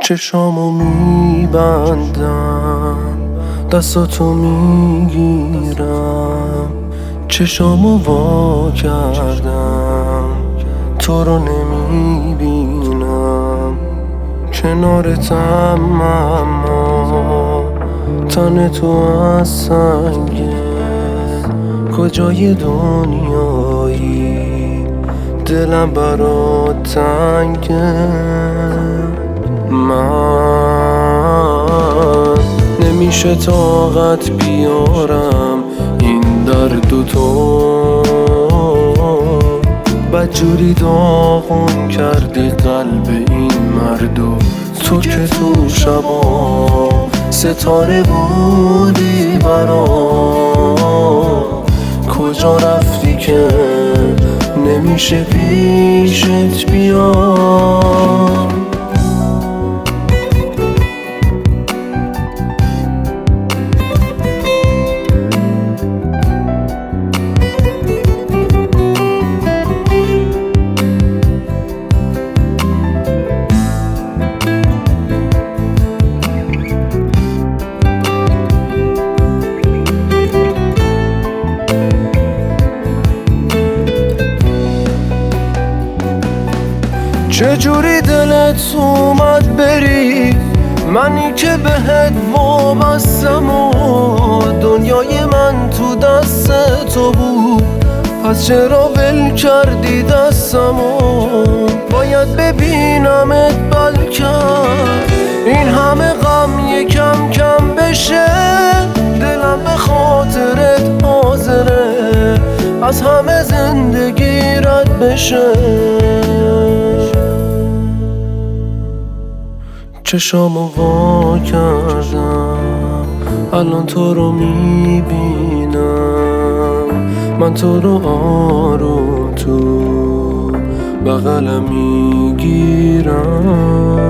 چشامو میبندم، دستاتو میگیرم، چشامو وا کردم، تو رو نمیبینم. کنارتم اما تن تو از سنگه، کجای دنیایی دلم برات تنگه. من نمیشه طاقت بیارم این درد تو، بدجوری داغون کردی قلب این مردو. تو که تو شبا ستاره بودی برام، کجا رفتی که نمیشه پیشت بیام. چجوری دلت اومد بری، منی که بهت وابستم و دنیای من تو دست تو بود، پس چرا ول کردی دستمو؟ باید ببینمت بلکه این همه غم یکم کم بشه، دلم به خاطرت حاضره از همه زندگی رد بشه. چشامو وا کردم، الان تو رو میبینم، من تو رو آروم تو بغلم میگیرم.